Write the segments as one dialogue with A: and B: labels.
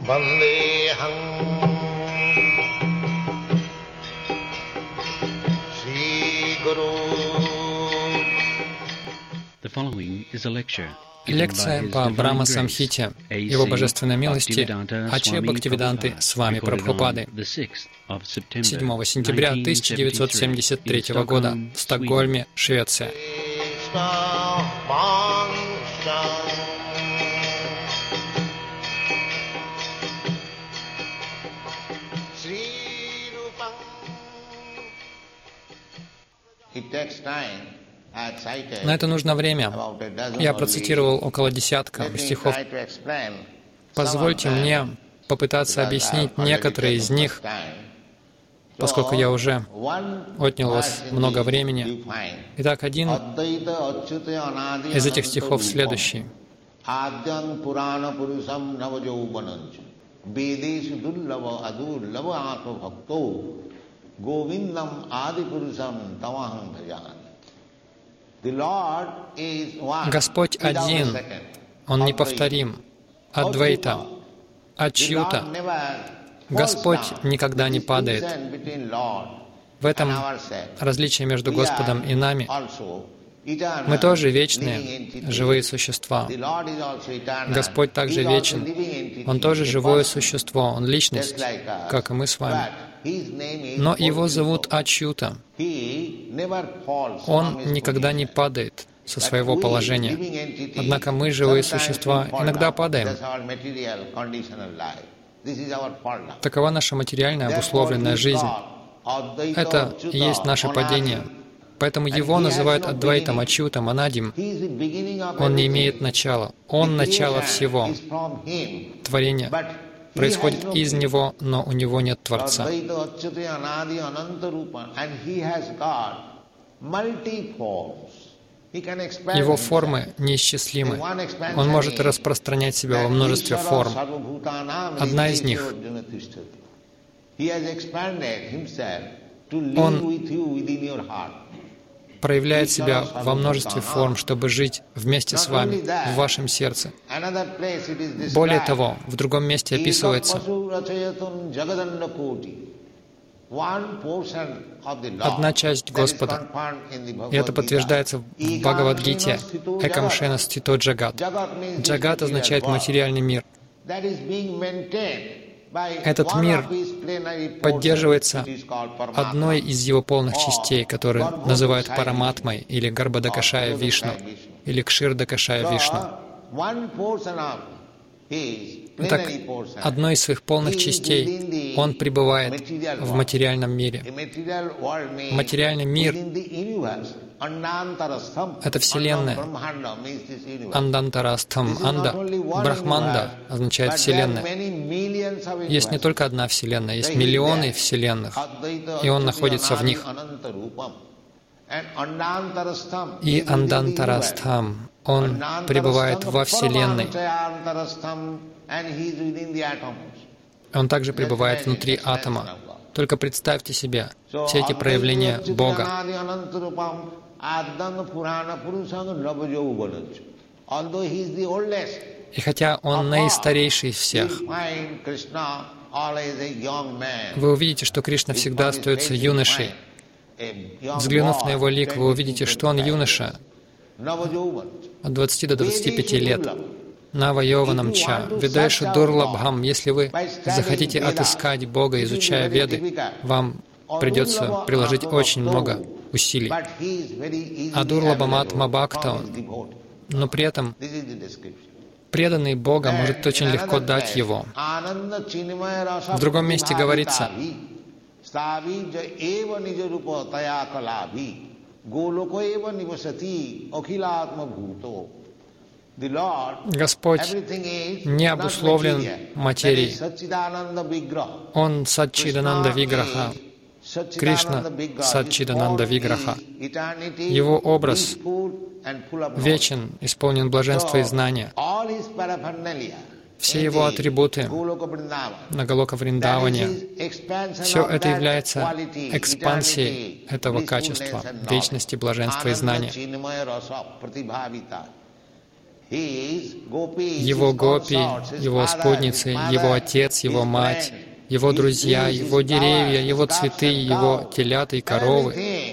A: Vandeham Sri Guru.
B: The following is a lecture.
C: Лекция по Брахма Самхите, Его Божественной милости, Аче Бхактивиданты Свами Прабхупады, 7 сентября 1973 года, в Стокгольме, Швеция. На это нужно время. Я процитировал около десятка стихов. Позвольте мне попытаться объяснить некоторые из них, поскольку я уже отнял у вас много времени. Итак, один из этих стихов следующий. Господь один, Он неповторим, Адвайта, Ачьюта. Господь никогда не падает. В этом различие между Господом и нами. Мы тоже вечные, живые существа. Господь также вечен. Он тоже живое существо, Он личность, как и мы с вами. Но Его зовут Ачьюта. Он никогда не падает со своего положения. Однако мы, живые существа, иногда падаем. Такова наша материальная обусловленная жизнь. Это и есть наше падение. Поэтому Его называют Адвайтом, Ачьютом, Анадим. Он не имеет начала. Он начало всего. Творение происходит из Него, но у Него нет Творца. Его формы неисчислимы. Он может распространять себя во множестве форм. Одна из них — Он проявляет себя во множестве форм, чтобы жить вместе с вами, в вашем сердце. Более того, в другом месте описывается: одна часть Господа. И это подтверждается в Бхагавад-гите «Экамшена стито джагат». Джагат означает материальный мир. Этот мир поддерживается одной из его полных частей, которую называют Параматмой, или Гарбхадакашая Вишну, или Кширдакашая Вишну. Итак, одной из своих полных частей Он пребывает в материальном мире. Материальный мир — это Вселенная. Андантарастхам. Анда. Брахманда означает Вселенная. Есть не только одна Вселенная, есть миллионы Вселенных, и Он находится в них. И Андантарастхам. Он пребывает во Вселенной. Он также пребывает внутри атома. Только представьте себе все эти проявления Бога. И хотя Он наистарейший из всех, вы увидите, что Кришна всегда остается юношей. Взглянув на Его лик, вы увидите, что Он юноша от 20 до 25 лет. Нава Йованам Ча. Ведайшу Дурлабхам. Если вы захотите отыскать Бога, изучая Веды, вам придется приложить очень много усилий. А Дурлабхам Атма Бхакта, но при этом преданный Бога может очень легко дать Его. В другом месте говорится: Господь не обусловлен материей. Он Саччидананда Виграха. Кришна Саччидананда Виграха. Его образ вечен, исполнен блаженства и знания. Все Его атрибуты на Галока Вриндаване, все это является экспансией этого качества, вечности, блаженства и знания. Его гопи, его спутницы, его отец, его мать, его друзья, его деревья, его цветы, его телята и коровы.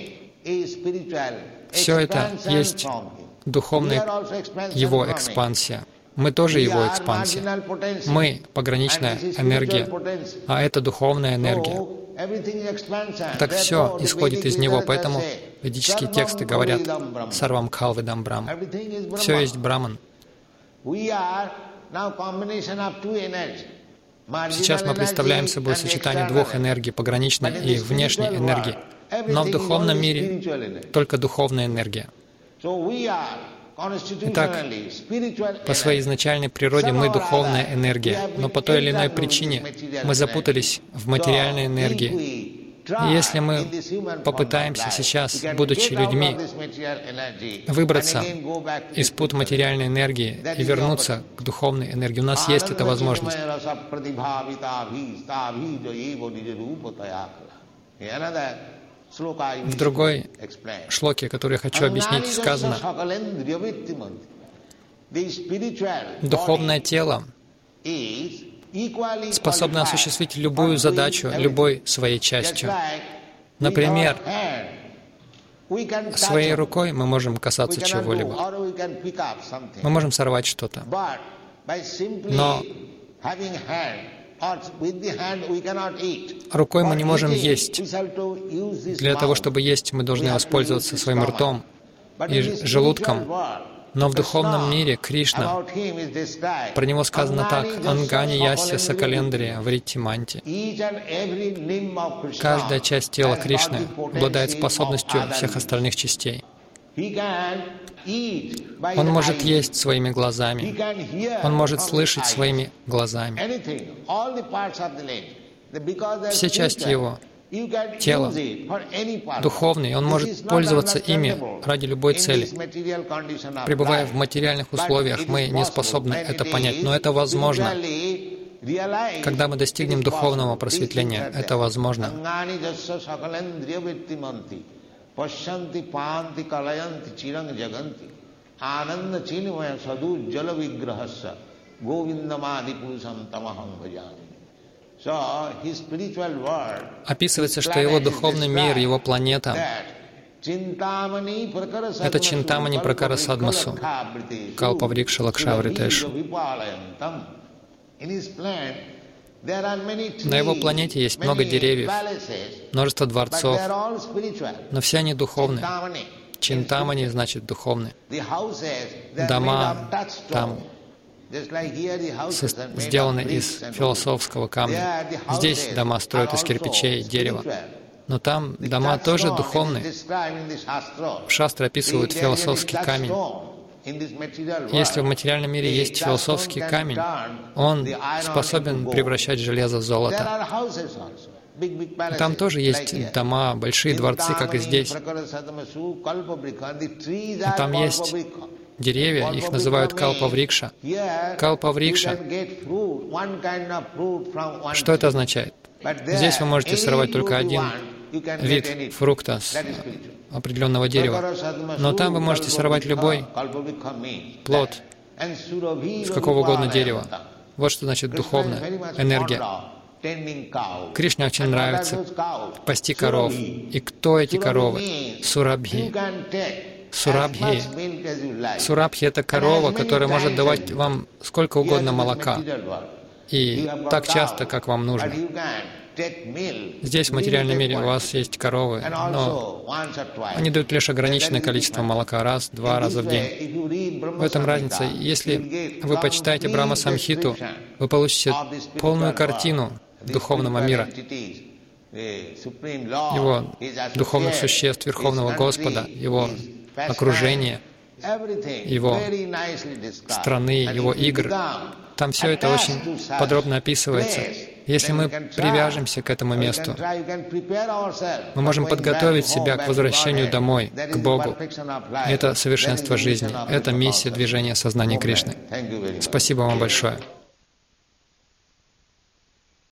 C: Все это есть духовная его экспансия. Мы тоже его экспансия. Мы — пограничная энергия, а это духовная энергия. Так все исходит из него, поэтому ведические тексты говорят «Сарвам кхалвидам брахм». Все есть Браман. Сейчас мы представляем собой сочетание двух энергий, пограничной и внешней энергии. Но в духовном мире только духовная энергия. Итак, по своей изначальной природе мы духовная энергия, но по той или иной причине мы запутались в материальной энергии. И если мы попытаемся сейчас, будучи людьми, выбраться из пут материальной энергии и вернуться к духовной энергии, у нас есть эта возможность. В другой шлоке, который я хочу объяснить, сказано: духовное тело способно осуществить любую задачу, любой своей частью. Например, своей рукой мы можем касаться чего-либо. Мы можем сорвать что-то. Но рукой мы не можем есть. Для того, чтобы есть, мы должны воспользоваться своим ртом и желудком. Но в духовном мире Кришна, про него сказано так: «Ангани ясья сакалендриya вриттиманти». Каждая часть тела Кришны обладает способностью всех остальных частей. Он может есть своими глазами. Он может слышать своими глазами. Все части его тела духовные, он может пользоваться ими ради любой цели. Пребывая в материальных условиях, мы не способны это понять, но это возможно. Когда мы достигнем духовного просветления, это возможно. Пашьянти паанти калаянти чиран джаганти ананда чинимая саду джала виграхасса говиндамади пурусам тамахам бхажами. Описывается, что его духовный мир, его планета — это Чинтамани Пракара Садмасу, Калпаврикша Лакшавритешу. На его планете есть много деревьев, множество дворцов, но все они духовные. Чинтамани значит духовные. Дома там сделаны из философского камня. Здесь дома строят из кирпичей и дерева. Но там дома тоже духовные. Шастры описывают философский камень. Если в материальном мире есть философский камень, он способен превращать железо в золото. Там тоже есть дома, большие дворцы, как и здесь. И там есть деревья, их называют калпаврикша. Калпаврикша. Что это означает? Здесь вы можете сорвать только один вид фрукта с определенного дерева. Но там вы можете сорвать любой плод с какого угодно дерева. Вот что значит духовная энергия. Кришне очень нравится пасти коров. И кто эти коровы? Сурабхи. Сурабхи. Сурабхи — это корова, которая может давать вам сколько угодно молока. И так часто, как вам нужно. Здесь, в материальном мире, у вас есть коровы, но они дают лишь ограниченное количество молока, раз-два раза в день. В этом разница. Если вы почитаете Брахма Самхиту, вы получите полную картину духовного мира, его духовных существ, Верховного Господа, его окружения, его страны, его игр. Там все это очень подробно описывается. Если мы привяжемся к этому месту, мы можем подготовить себя к возвращению домой, к Богу. Это совершенство жизни, это миссия движения сознания Кришны. Спасибо вам большое.